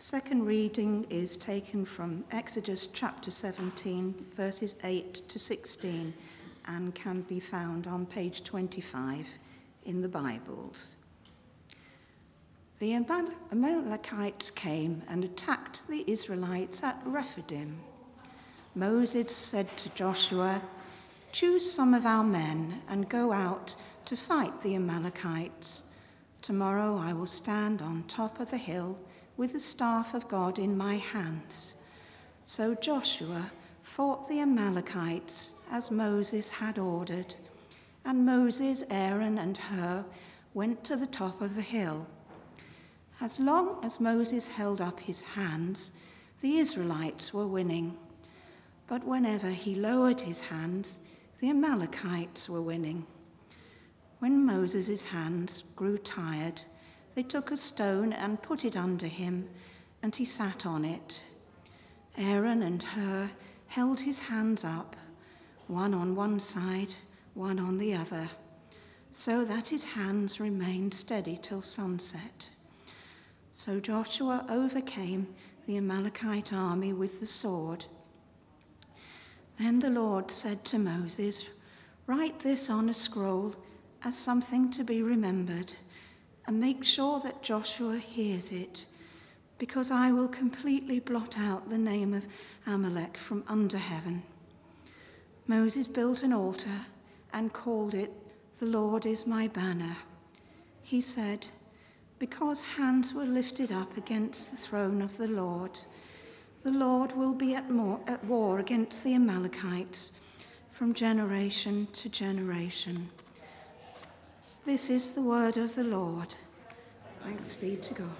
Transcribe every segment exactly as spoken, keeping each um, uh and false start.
Second reading is taken from Exodus chapter seventeen, verses eight to sixteen, and can be found on page twenty-five in the Bibles. The Amalekites came and attacked the Israelites at Rephidim. Moses said to Joshua, "Choose some of our men and go out to fight the Amalekites. Tomorrow I will stand on top of the hill with the staff of God in my hands." So Joshua fought the Amalekites as Moses had ordered, and Moses, Aaron, and Hur went to the top of the hill. As long as Moses held up his hands, the Israelites were winning. But whenever he lowered his hands, the Amalekites were winning. When Moses' hands grew tired, they took a stone and put it under him, and he sat on it. Aaron and Hur held his hands up, one on one side, one on the other, so that his hands remained steady till sunset. So Joshua overcame the Amalekite army with the sword. Then the Lord said to Moses, "Write this on a scroll as something to be remembered, and make sure that Joshua hears it, because I will completely blot out the name of Amalek from under heaven." Moses built an altar and called it, "The Lord is my banner." He said, "Because hands were lifted up against the throne of the Lord, the Lord will be at, more, at war against the Amalekites from generation to generation." This is the word of the Lord. Thanks be to God.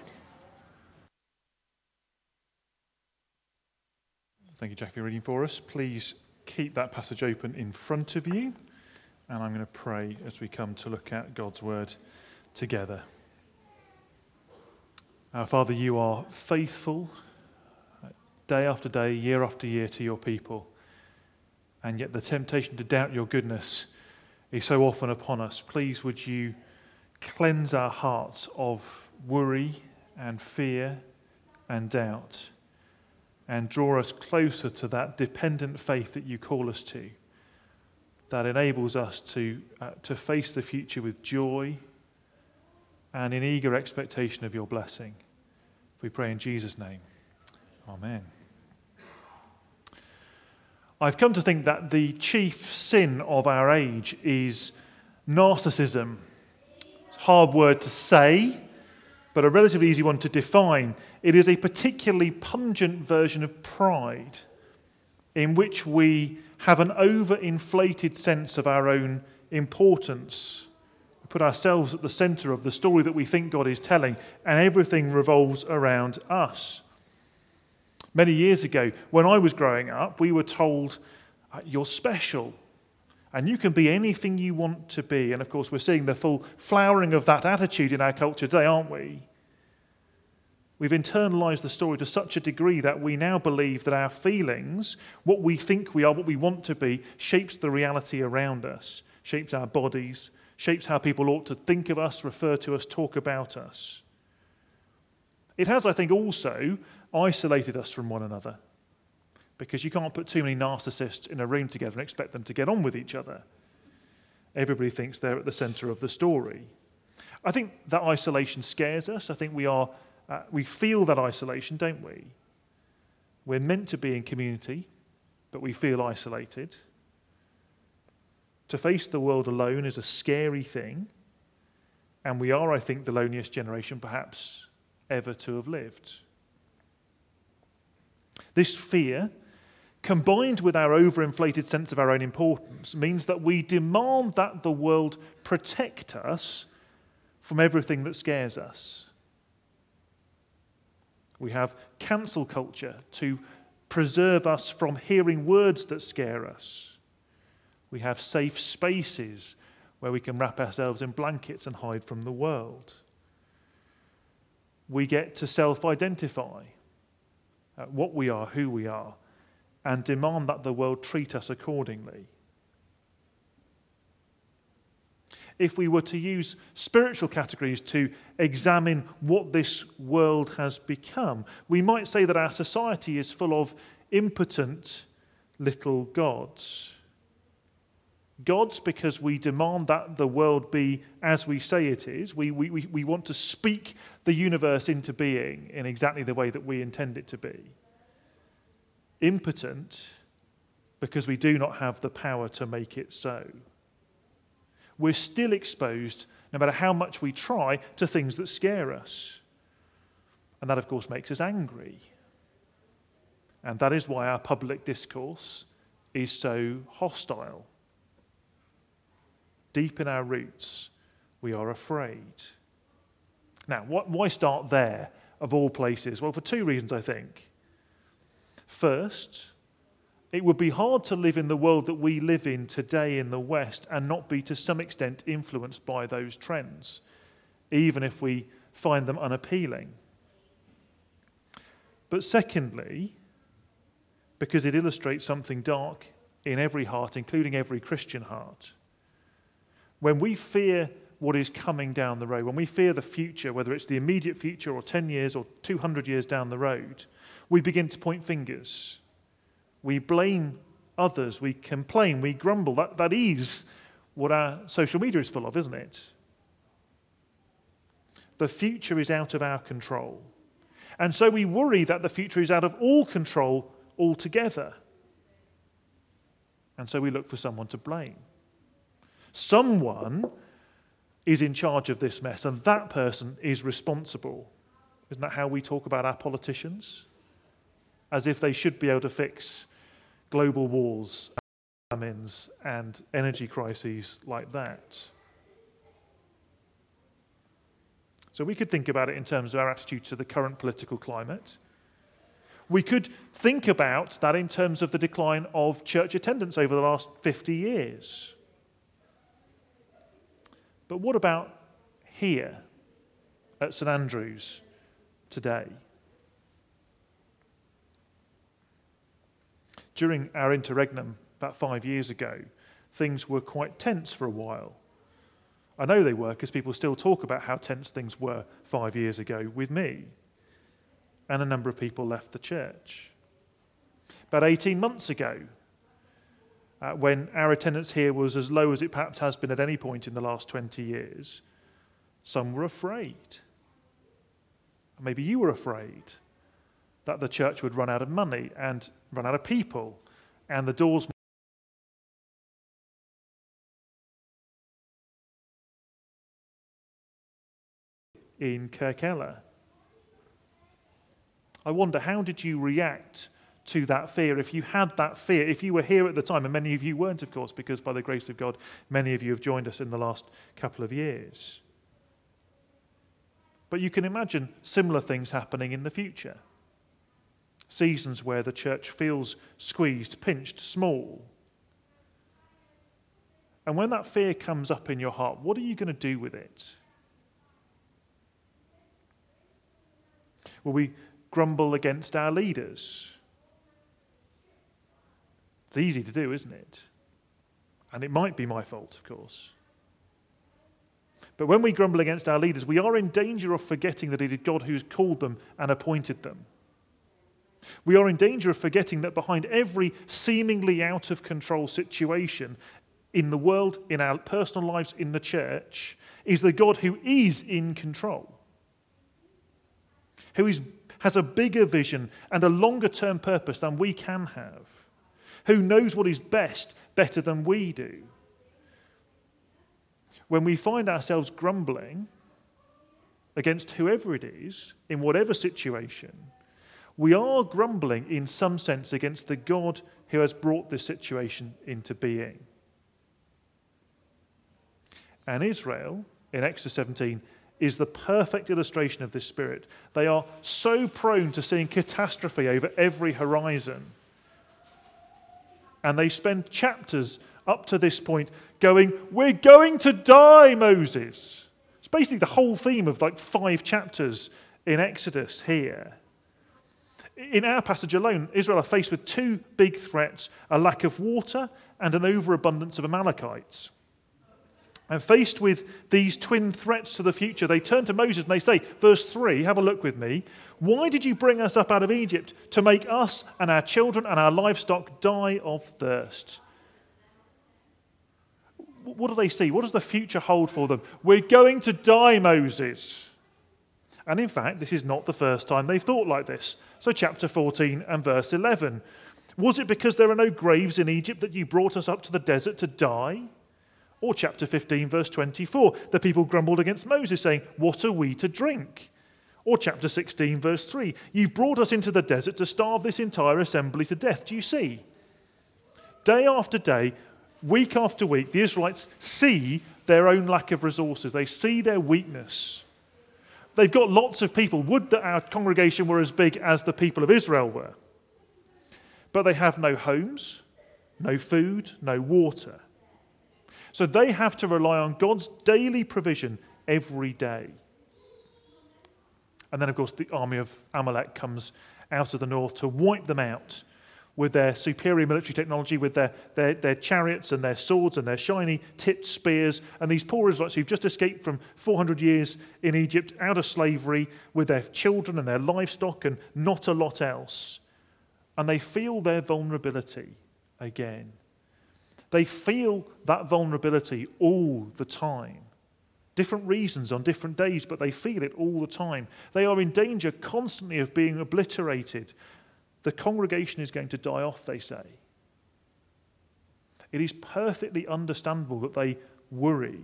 Thank you, Jackie, for reading for us. Please keep that passage open in front of you, and I'm going to pray as we come to look at God's word together. Our Father, you are faithful day after day, year after year to your people, and yet the temptation to doubt your goodness is so often upon us. Please would you cleanse our hearts of worry and fear and doubt, and draw us closer to that dependent faith that you call us to, that enables us to, uh, to face the future with joy and in eager expectation of your blessing. We pray in Jesus' name. Amen. I've come to think that the chief sin of our age is narcissism. It's a hard word to say, but a relatively easy one to define. It is a particularly pungent version of pride in which we have an overinflated sense of our own importance. We put ourselves at the center of the story that we think God is telling, and everything revolves around us. Many years ago, when I was growing up, we were told, "You're special, and you can be anything you want to be." And of course, we're seeing the full flowering of that attitude in our culture today, aren't we? We've internalized the story to such a degree that we now believe that our feelings, what we think we are, what we want to be, shapes the reality around us, shapes our bodies, shapes how people ought to think of us, refer to us, talk about us. It has, I think, also isolated us from one another, because you can't put too many narcissists in a room together and expect them to get on with each other. Everybody thinks they're at the center of the story. I think that isolation scares us. I think we are, uh, we feel that isolation, don't we? We're meant to be in community, but we feel isolated. To face the world alone is a scary thing, and we are, I think, the loneliest generation perhaps ever to have lived. This fear, combined with our overinflated sense of our own importance, means that we demand that the world protect us from everything that scares us. We have cancel culture to preserve us from hearing words that scare us. We have safe spaces where we can wrap ourselves in blankets and hide from the world. We get to self-identify uh, what we are, who we are, and demand that the world treat us accordingly. if we were to use spiritual categories to examine what this world has become, we might say that our society is full of impotent little gods. Gods because we demand that the world be as we say it is. We, we, we want to speak the universe into being in exactly the way that we intend it to be. Impotent because we do not have the power to make it so. We're still exposed, no matter how much we try, to things that scare us. And that, of course, makes us angry. And that is why our public discourse is so hostile. Deep in our roots, we are afraid. Now, what, why start there, of all places? Well, for two reasons, I think. First, it would be hard to live in the world that we live in today in the West and not be to some extent influenced by those trends, even if we find them unappealing. But secondly, because it illustrates something dark in every heart, including every Christian heart. When we fear what is coming down the road, when we fear the future, whether it's the immediate future or ten years or two hundred years down the road, we begin to point fingers. We blame others, we complain, we grumble. That, that is what our social media is full of, isn't it? The future is out of our control. And so we worry that the future is out of all control altogether. And so we look for someone to blame. Someone is in charge of this mess, and that person is responsible. Isn't that how we talk about our politicians? As if they should be able to fix global wars, famines, and energy crises like that. So we could think about it in terms of our attitude to the current political climate. We could think about that in terms of the decline of church attendance over the last fifty years. But what about here at St Andrews today? During our interregnum about five years ago, things were quite tense for a while. I know they were because people still talk about how tense things were five years ago with me. And a number of people left the church. About eighteen months ago, uh, when our attendance here was as low as it perhaps has been at any point in the last twenty years, some were afraid. Maybe you were afraid that the church would run out of money and run out of people, and the doors in Kirkella. I wonder, how did you react to that fear if you had that fear, if you were here at the time, and many of you weren't, of course, because by the grace of God, many of you have joined us in the last couple of years. But you can imagine similar things happening in the future. Seasons where the church feels squeezed, pinched, small. And when that fear comes up in your heart, what are you going to do with it? Will we grumble against our leaders? It's easy to do, isn't it? And it might be my fault, of course. But when we grumble against our leaders, we are in danger of forgetting that it is God who's called them and appointed them. We are in danger of forgetting that behind every seemingly out of control situation in the world, in our personal lives, in the church, is the God who is in control, who is, has a bigger vision and a longer term purpose than we can have, who knows what is best better than we do. When we find ourselves grumbling against whoever it is, in whatever situation, we are grumbling in some sense against the God who has brought this situation into being. And Israel, in Exodus seventeen, is the perfect illustration of this spirit. They are so prone to seeing catastrophe over every horizon. And they spend chapters up to this point going, "We're going to die, Moses." It's basically the whole theme of like five chapters in Exodus here. In our passage alone, Israel are faced with two big threats: a lack of water and an overabundance of Amalekites. And faced with these twin threats to the future, they turn to Moses and they say, verse three, have a look with me. Why did you bring us up out of Egypt to make us and our children and our livestock die of thirst? What do they see? What does the future hold for them? We're going to die, Moses. And in fact, this is not the first time they've thought like this. So chapter fourteen and verse eleven. Was it because there are no graves in Egypt that you brought us up to the desert to die? Or chapter fifteen, verse twenty-four, the people grumbled against Moses, saying, what are we to drink? Or chapter sixteen, verse three, you brought us into the desert to starve this entire assembly to death. Do you see? Day after day, week after week, the Israelites see their own lack of resources. They see their weakness. They've got lots of people. Would that our congregation were as big as the people of Israel were. But they have no homes, no food, no water. So they have to rely on God's daily provision every day. And then, of course, the army of Amalek comes out of the north to wipe them out with their superior military technology, with their, their, their chariots and their swords and their shiny tipped spears. And these poor Israelites who've just escaped from four hundred years in Egypt out of slavery with their children and their livestock and not a lot else. And they feel their vulnerability again. They feel that vulnerability all the time. Different reasons on different days, but they feel it all the time. They are in danger constantly of being obliterated. The congregation is going to die off, they say. It is perfectly understandable that they worry.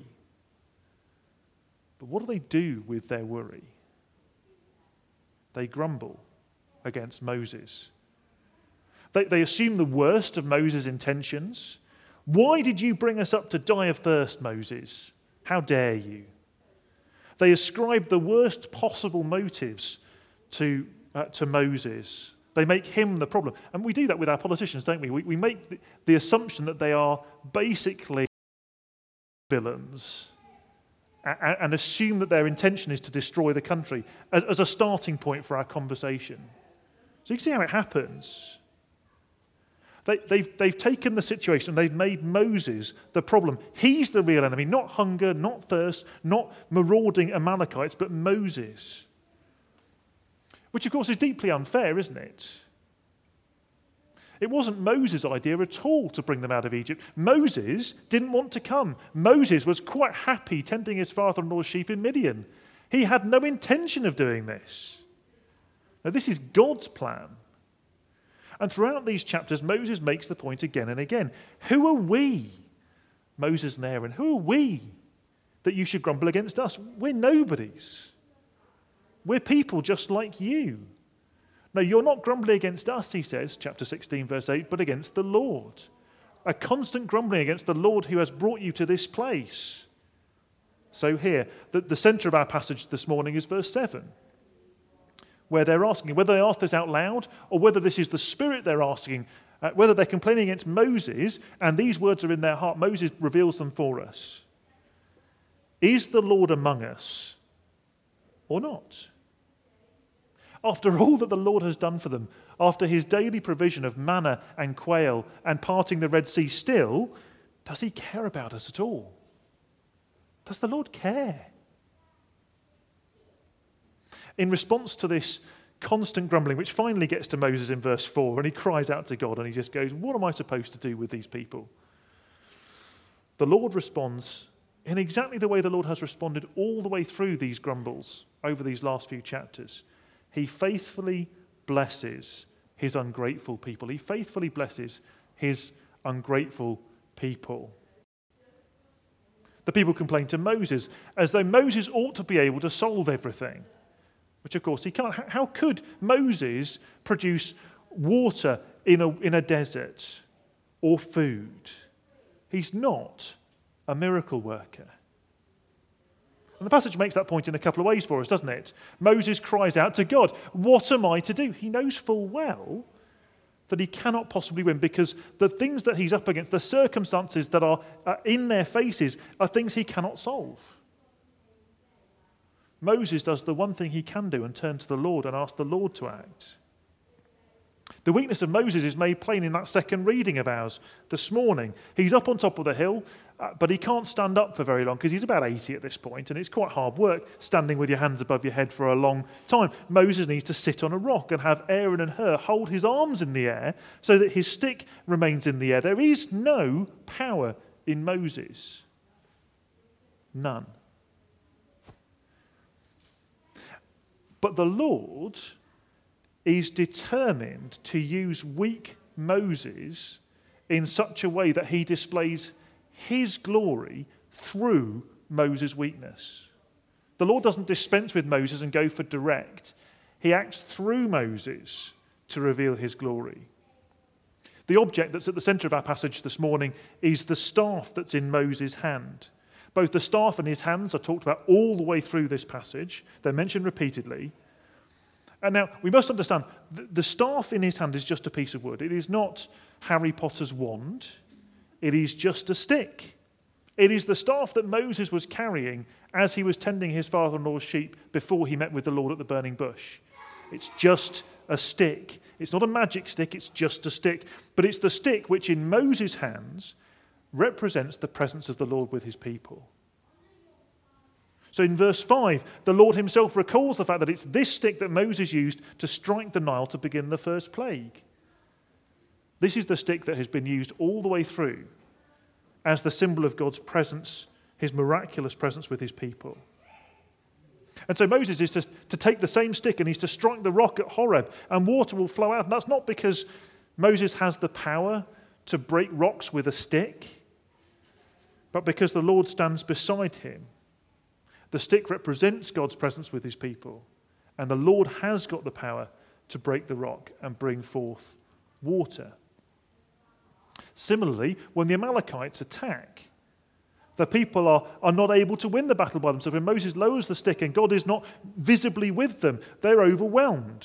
But what do they do with their worry? They grumble against Moses. They, they assume the worst of Moses' intentions. Why did you bring us up to die of thirst, Moses? How dare you? They ascribe the worst possible motives to, uh, to Moses. They make him the problem. And we do that with our politicians, don't we? We, we make the, the assumption that they are basically villains and, and assume that their intention is to destroy the country as, as a starting point for our conversation. So you can see how it happens. They, they've, they've taken the situation, they've made Moses the problem. He's the real enemy, not hunger, not thirst, not marauding Amalekites, but Moses. Which, of course, is deeply unfair, isn't it? It wasn't Moses' idea at all to bring them out of Egypt. Moses didn't want to come. Moses was quite happy tending his father-in-law's sheep in Midian. He had no intention of doing this. Now, this is God's plan. And throughout these chapters, Moses makes the point again and again. Who are we, Moses and Aaron? Who are we that you should grumble against us? We're nobodies. We're people just like you. No, you're not grumbling against us, he says, chapter sixteen, verse eight, but against the Lord. A constant grumbling against the Lord who has brought you to this place. So here, the, the centre of our passage this morning is verse seven. Where they're asking, whether they ask this out loud or whether this is the Spirit they're asking, uh, whether they're complaining against Moses and these words are in their heart, Moses reveals them for us. Is the Lord among us or not? After all that the Lord has done for them, after his daily provision of manna and quail and parting the Red Sea, still, does he care about us at all? Does the Lord care? In response to this constant grumbling, which finally gets to Moses in verse four, and he cries out to God and he just goes, what am I supposed to do with these people? The Lord responds in exactly the way the Lord has responded all the way through these grumbles over these last few chapters. He faithfully blesses his ungrateful people. He faithfully blesses his ungrateful people. The people complain to Moses as though Moses ought to be able to solve everything. Which, of course, he can't. How could Moses produce water in a, in a desert or food? He's not a miracle worker. And the passage makes that point in a couple of ways for us, doesn't it? Moses cries out to God, what am I to do? He knows full well that he cannot possibly win because the things that he's up against, the circumstances that are uh, in their faces, are things he cannot solve. Moses does the one thing he can do and turn to the Lord and ask the Lord to act. The The weakness of Moses is made plain in that second reading of ours this morning. He's up on top of the hill, uh, but he can't stand up for very long because he's about eighty at this point, and it's quite hard work standing with your hands above your head for a long time. Moses needs to sit on a rock and have Aaron and Hur hold his arms in the air so that his stick remains in the air. There is no power in Moses. None. But the Lord is determined to use weak Moses in such a way that he displays his glory through Moses' weakness. The Lord doesn't dispense with Moses and go for direct. He acts through Moses to reveal his glory. The object that's at the centre of our passage this morning is the staff that's in Moses' hand. Both the staff and his hands are talked about all the way through this passage. They're mentioned repeatedly. And now, we must understand, the staff in his hand is just a piece of wood. It is not Harry Potter's wand. It is just a stick. It is the staff that Moses was carrying as he was tending his father-in-law's sheep before he met with the Lord at the burning bush. It's just a stick. It's not a magic stick, it's just a stick. But it's the stick which in Moses' hands represents the presence of the Lord with his people. So in verse five, the Lord himself recalls the fact that it's this stick that Moses used to strike the Nile to begin the first plague. This is the stick that has been used all the way through as the symbol of God's presence, his miraculous presence with his people. And so Moses is to, to take the same stick and he's to strike the rock at Horeb and water will flow out. And that's not because Moses has the power to break rocks with a stick, but because the Lord stands beside him. The stick represents God's presence with his people, and the Lord has got the power to break the rock and bring forth water. Similarly, when the Amalekites attack, the people are, are not able to win the battle by themselves. When Moses lowers the stick and God is not visibly with them, they're overwhelmed.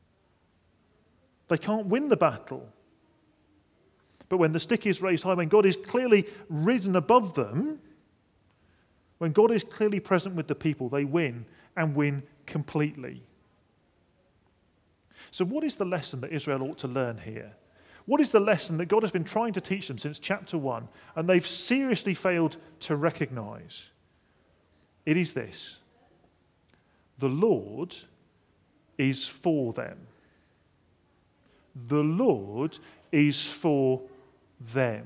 They can't win the battle. But when the stick is raised high, when God is clearly risen above them, when God is clearly present with the people, they win and win completely. So what is the lesson that Israel ought to learn here? What is the lesson that God has been trying to teach them since chapter one, and they've seriously failed to recognize? It is this: the Lord is for them. The Lord is for them.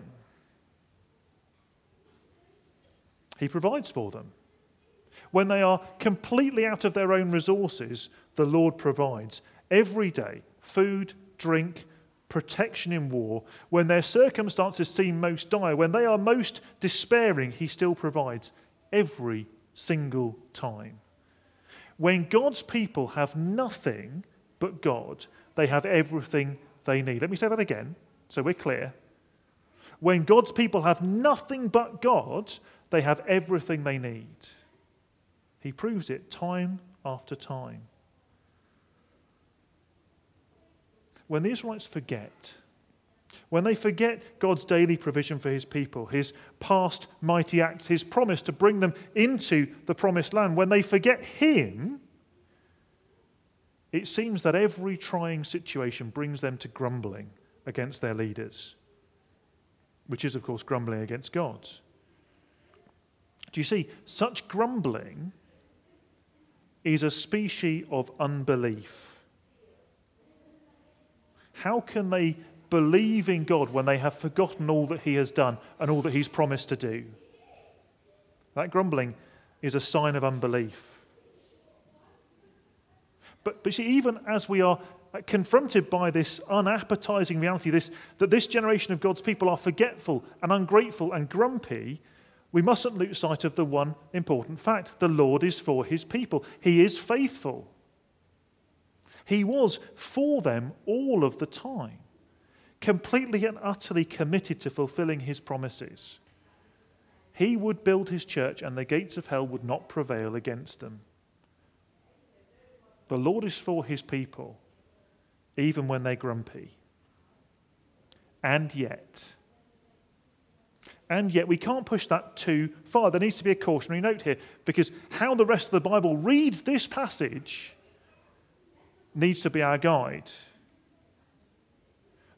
He provides for them. When they are completely out of their own resources, the Lord provides every day food, drink, protection in war. When their circumstances seem most dire, when they are most despairing, he still provides every single time. When God's people have nothing but God, they have everything they need. Let me say that again so we're clear. When God's people have nothing but God, they have everything they need. He proves it time after time. When the Israelites forget, when they forget God's daily provision for his people, his past mighty acts, his promise to bring them into the promised land, when they forget him, it seems that every trying situation brings them to grumbling against their leaders, which is, of course, grumbling against God. Do you see, such grumbling is a species of unbelief. How can they believe in God when they have forgotten all that he has done and all that he's promised to do? That grumbling is a sign of unbelief. But, but see, even as we are confronted by this unappetizing reality, this, that this generation of God's people are forgetful and ungrateful and grumpy, we mustn't lose sight of the one important fact: the Lord is for his people. He is faithful. He was for them all of the time, completely and utterly committed to fulfilling his promises. He would build his church and the gates of hell would not prevail against them. The Lord is for his people, even when they're grumpy. And yet, and yet we can't push that too far. There needs to be a cautionary note here, because how the rest of the Bible reads this passage needs to be our guide.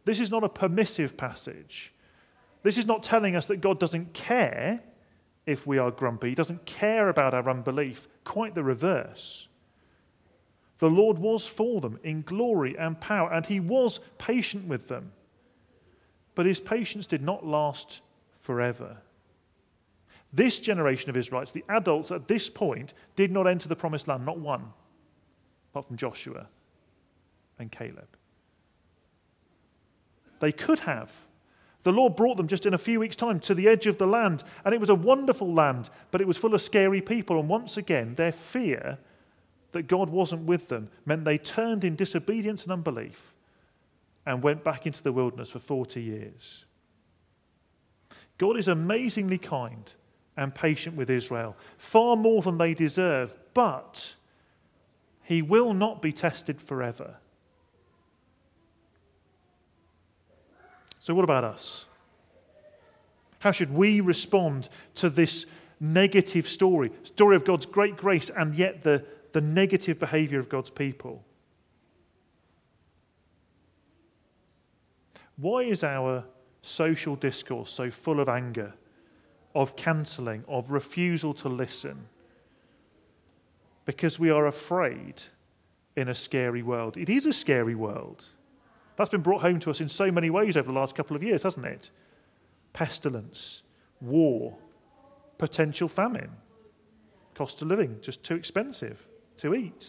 This is not a permissive passage. This is not telling us that God doesn't care if we are grumpy. He doesn't care about our unbelief. Quite the reverse. The Lord was for them in glory and power, and he was patient with them. But his patience did not last forever. This generation of Israelites, the adults at this point, did not enter the promised land, not one, apart from Joshua and Caleb. They could have. The Lord brought them just in a few weeks' time to the edge of the land, and it was a wonderful land, but it was full of scary people. And once again, their fear that God wasn't with them meant they turned in disobedience and unbelief and went back into the wilderness for forty years. God is amazingly kind and patient with Israel, far more than they deserve, but he will not be tested forever. So what about us? How should we respond to this negative story, story of God's great grace and yet the, the negative behavior of God's people? Why is our social discourse so full of anger, of cancelling, of refusal to listen? Because we are afraid in a scary world. It is a scary world. That's been brought home to us in so many ways over the last couple of years, hasn't it? Pestilence, war, potential famine, cost of living, just too expensive to eat.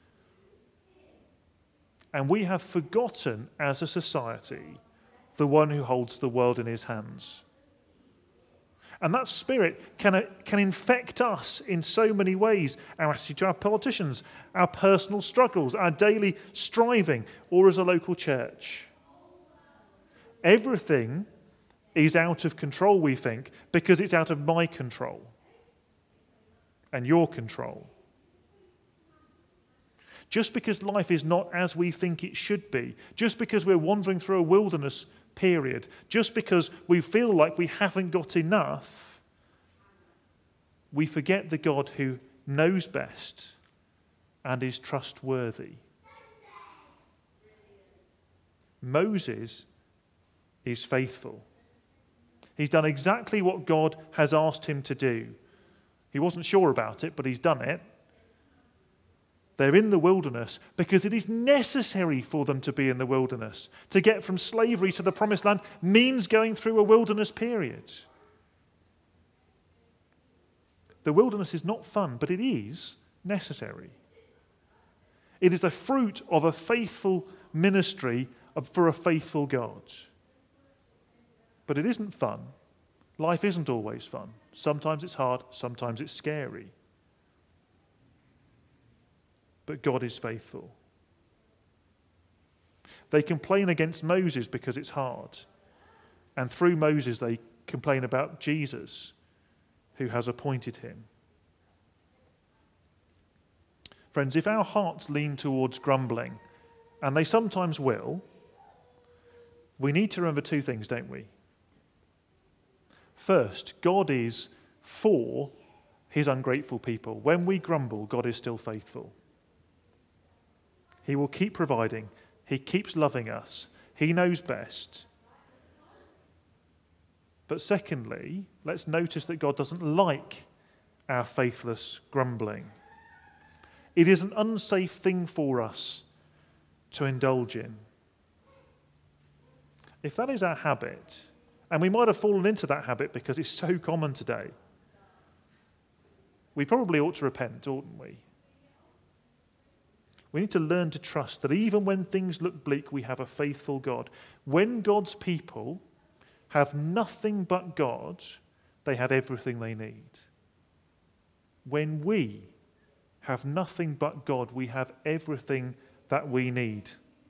And we have forgotten as a society the one who holds the world in his hands. And that spirit can, uh, can infect us in so many ways. Our attitude to our politicians, our personal struggles, our daily striving, or as a local church. Everything is out of control, we think, because it's out of my control and your control. Just because life is not as we think it should be, just because we're wandering through a wilderness period, just because we feel like we haven't got enough, we forget the God who knows best and is trustworthy. Moses is faithful. He's done exactly what God has asked him to do. He wasn't sure about it, but he's done it. They're in the wilderness because it is necessary for them to be in the wilderness. To get from slavery to the promised land means going through a wilderness period. The wilderness is not fun, but it is necessary. It is a fruit of a faithful ministry for a faithful God. But it isn't fun. Life isn't always fun. Sometimes it's hard, sometimes it's scary. But God is faithful. They complain against Moses because it's hard. And through Moses they complain about Jesus, who has appointed him. Friends, if our hearts lean towards grumbling, and they sometimes will, we need to remember two things, don't we? First, God is for his ungrateful people. When we grumble, God is still faithful. He will keep providing. He keeps loving us. He knows best. But secondly, let's notice that God doesn't like our faithless grumbling. It is an unsafe thing for us to indulge in. If that is our habit, and we might have fallen into that habit because it's so common today, we probably ought to repent, oughtn't we? We need to learn to trust that even when things look bleak, we have a faithful God. When God's people have nothing but God, they have everything they need. When we have nothing but God, we have everything that we need.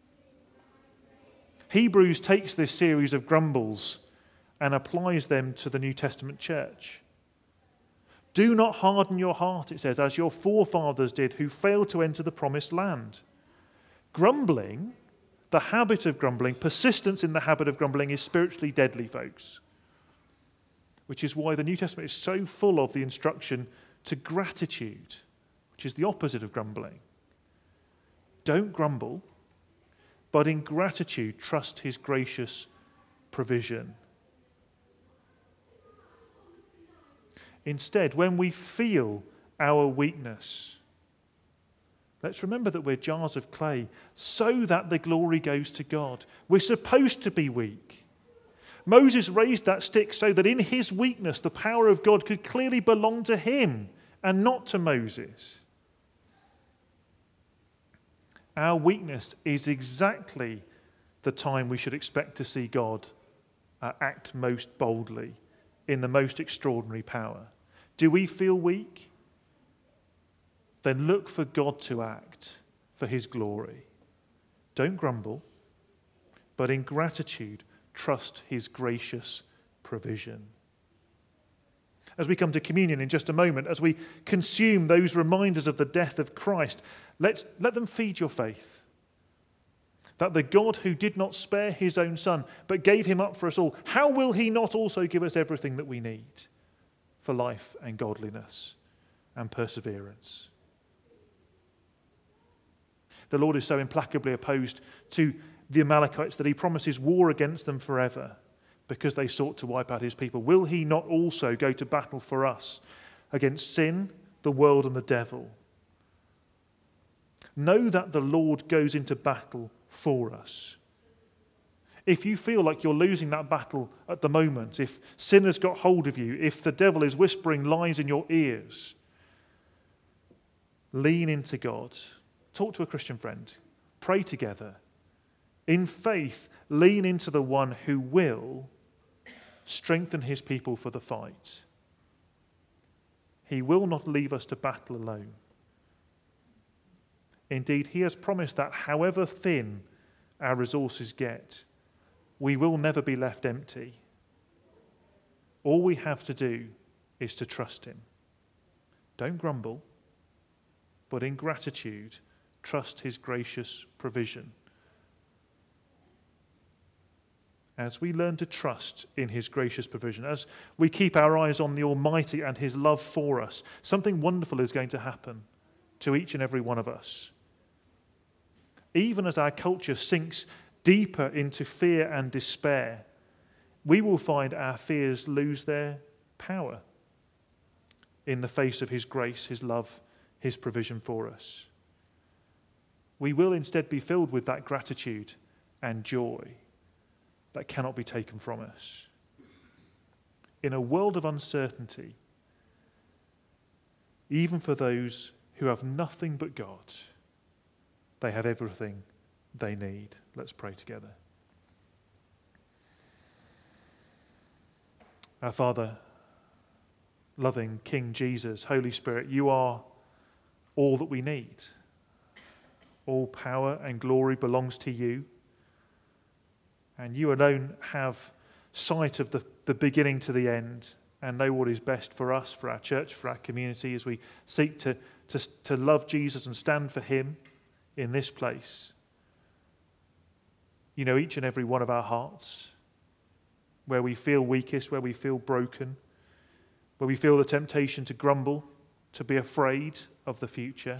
Hebrews takes this series of grumbles and applies them to the New Testament church. Do not harden your heart, it says, as your forefathers did, who failed to enter the promised land. Grumbling, the habit of grumbling, persistence in the habit of grumbling is spiritually deadly, folks. Which is why the New Testament is so full of the instruction to gratitude, which is the opposite of grumbling. Don't grumble. but in gratitude trust his gracious provision. Instead, when we feel our weakness, let's remember that we're jars of clay so that the glory goes to God. We're supposed to be weak. Moses raised that stick so that in his weakness the power of God could clearly belong to him and not to Moses. Our weakness is exactly the time we should expect to see God uh, act most boldly in the most extraordinary power. Do we feel weak? Then look for God to act for his glory. Don't grumble, but in gratitude, trust his gracious provision. As we come to communion in just a moment, as we consume those reminders of the death of Christ, let's let them feed your faith. That the God who did not spare his own Son, but gave him up for us all, how will he not also give us everything that we need for life and godliness and perseverance? The Lord is so implacably opposed to the Amalekites that he promises war against them forever because they sought to wipe out his people. Will he not also go to battle for us against sin, the world, and the devil? Know that the Lord goes into battle for us. If you feel like you're losing that battle at the moment, if sin has got hold of you, if the devil is whispering lies in your ears, lean into God. Talk to a Christian friend. Pray together. In faith, lean into the one who will strengthen his people for the fight. He will not leave us to battle alone. Indeed, he has promised that however thin our resources get, we will never be left empty. All we have to do is to trust him. Don't grumble, but in gratitude, trust his gracious provision. As we learn to trust in his gracious provision, as we keep our eyes on the Almighty and his love for us, something wonderful is going to happen to each and every one of us. Even as our culture sinks deeper into fear and despair, we will find our fears lose their power in the face of his grace, his love, his provision for us. We will instead be filled with that gratitude and joy that cannot be taken from us. In a world of uncertainty, even for those who have nothing but God, they have everything they need. Let's pray together. Our Father, loving King Jesus, Holy Spirit, you are all that we need. All power and glory belongs to you. And you alone have sight of the, the beginning to the end and know what is best for us, for our church, for our community, as we seek to, to, to love Jesus and stand for him in this place. You know each and every one of our hearts, where we feel weakest, where we feel broken, where we feel the temptation to grumble, to be afraid of the future.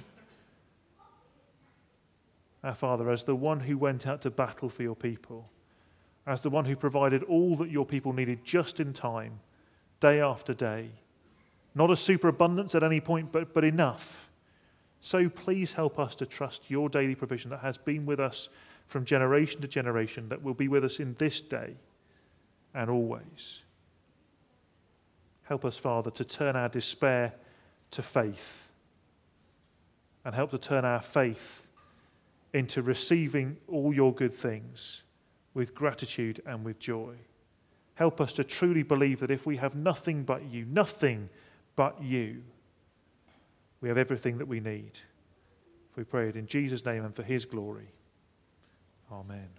Our Father, as the one who went out to battle for your people, as the one who provided all that your people needed just in time, day after day, not a superabundance at any point, but, but enough. So please help us to trust your daily provision that has been with us from generation to generation, that will be with us in this day and always. Help us, Father, to turn our despair to faith, and help to turn our faith into receiving all your good things with gratitude and with joy. Help us to truly believe that if we have nothing but you, nothing but you, we have everything that we need. We pray it in Jesus' name and for his glory. Amen.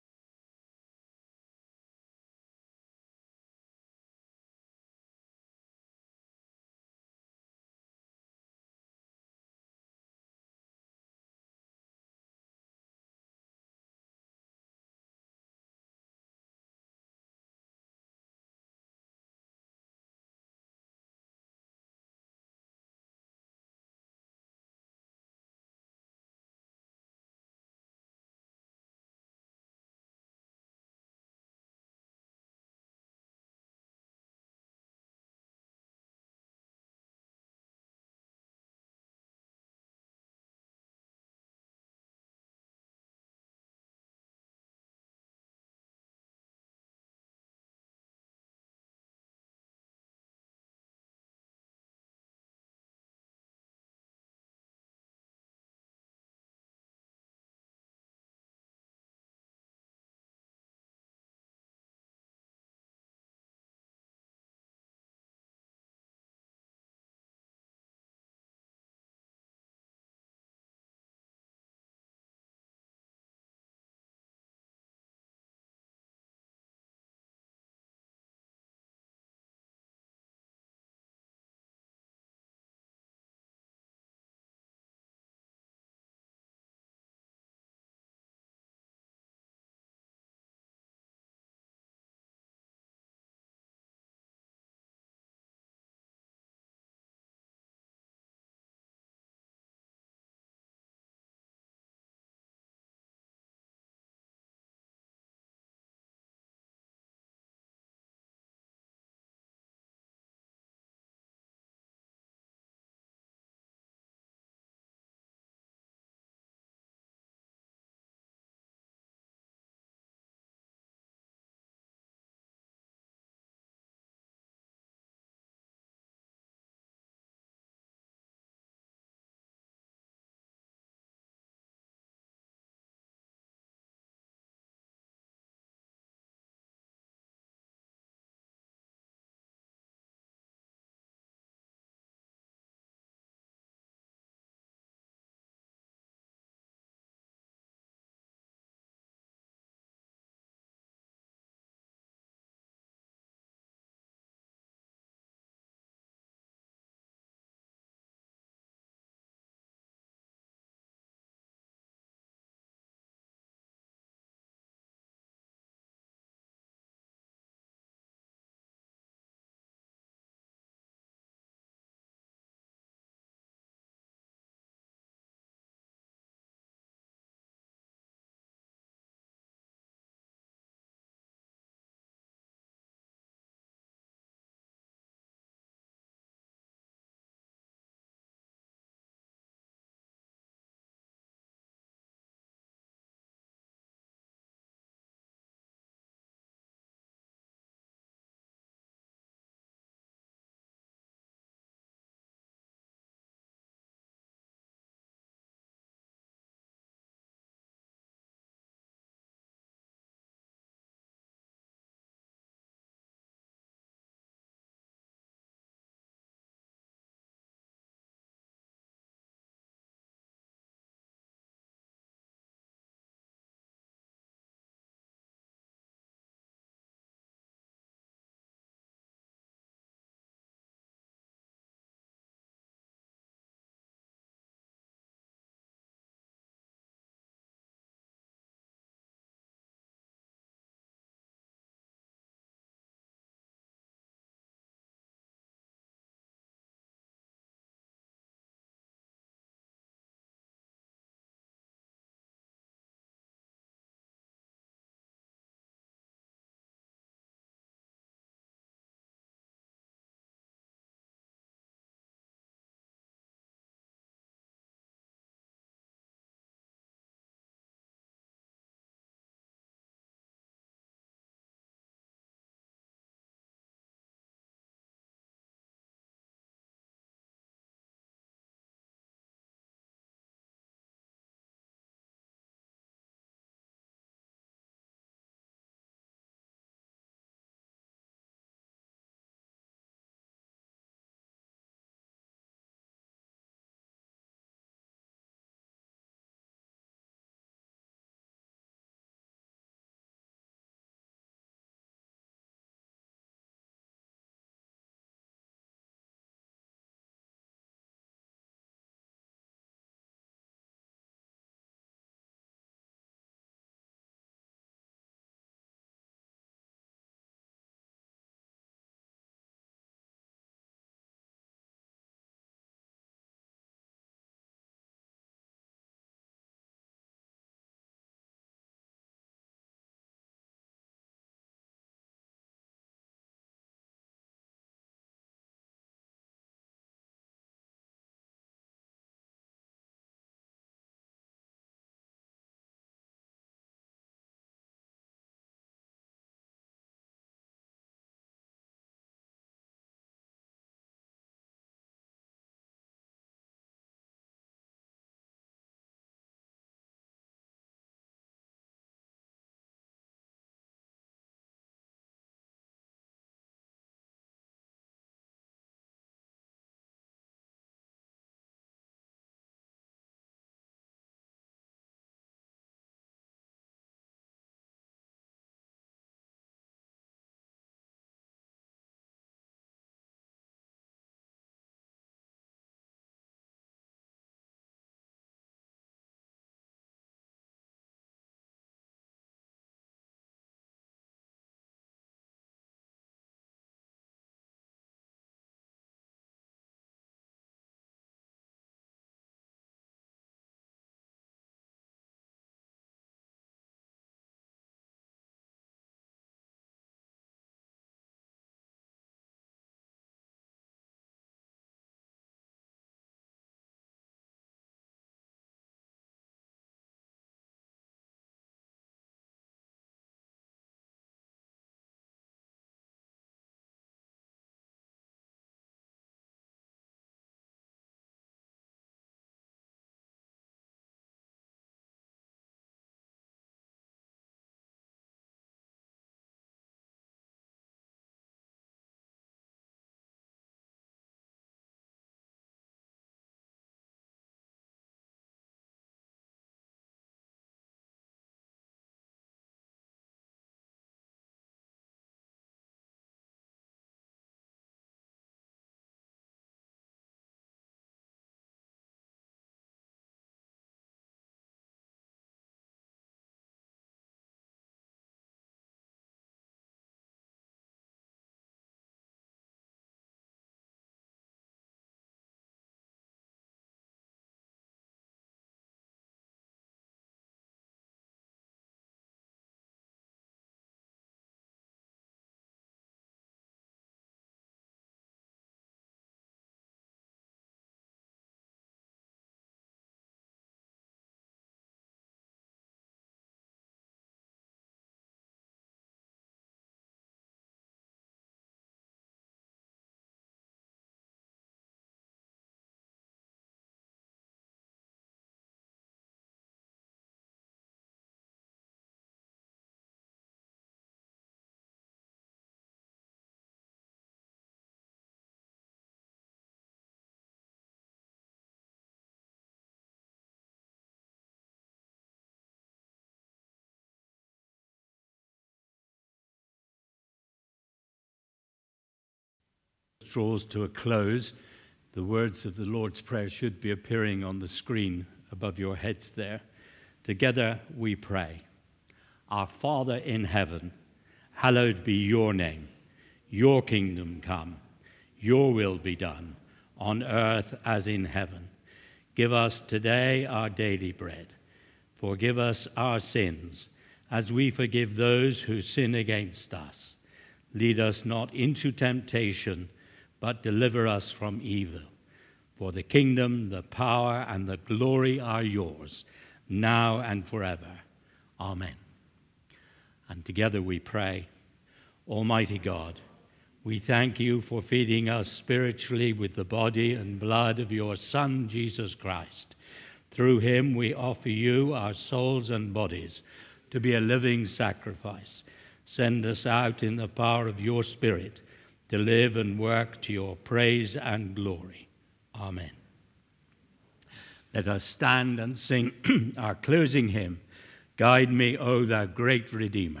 draws to a close, the words of the Lord's Prayer should be appearing on the screen above your heads there. Together we pray. Our Father in heaven, hallowed be your name. Your kingdom come. Your will be done, on earth as in heaven. Give us today our daily bread. Forgive us our sins, as we forgive those who sin against us. Lead us not into temptation, but deliver us from evil. For the kingdom, the power, and the glory are yours, now and forever. Amen. And together we pray, Almighty God, we thank you for feeding us spiritually with the body and blood of your Son, Jesus Christ. Through him we offer you our souls and bodies to be a living sacrifice. Send us out in the power of your Spirit to live and work to your praise and glory. Amen. Let us stand and sing our closing hymn, Guide Me, O Thou Great Redeemer.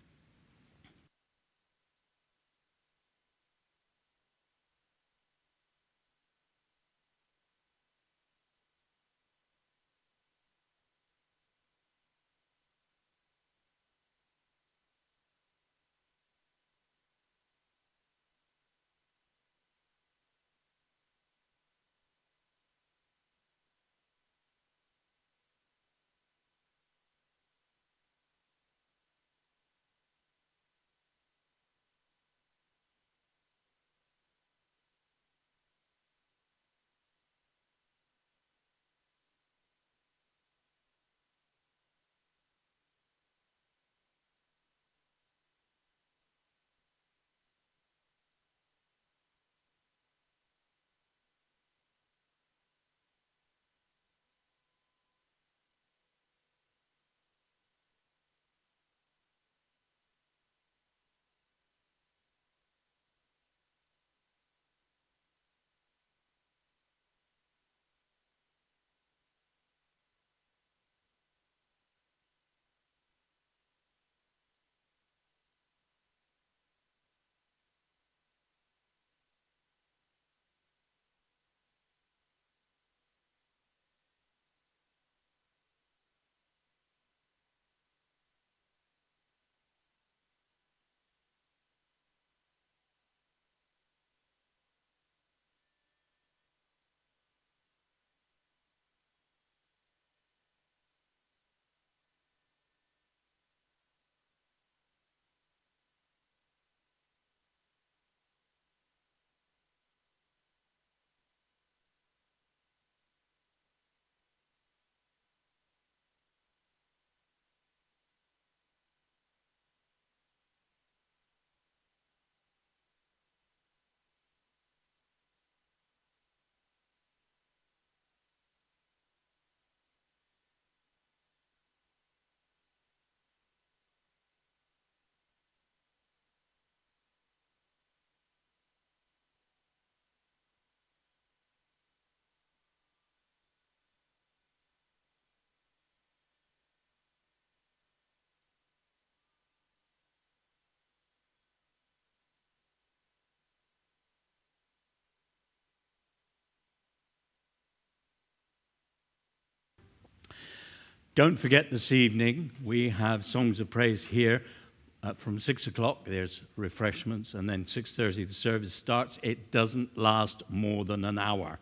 Don't forget this evening, we have songs of praise here. Uh, from six o'clock, there's refreshments, and then six thirty, the service starts. It doesn't last more than an hour.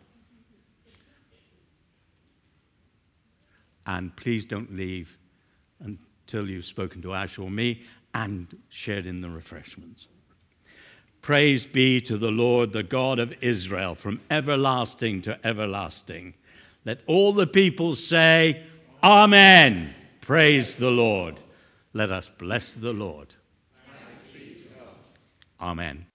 And please don't leave until you've spoken to Ash or me and shared in the refreshments. Praise be to the Lord, the God of Israel, from everlasting to everlasting. Let all the people say, Amen. Praise the Lord. Let us bless the Lord. Amen.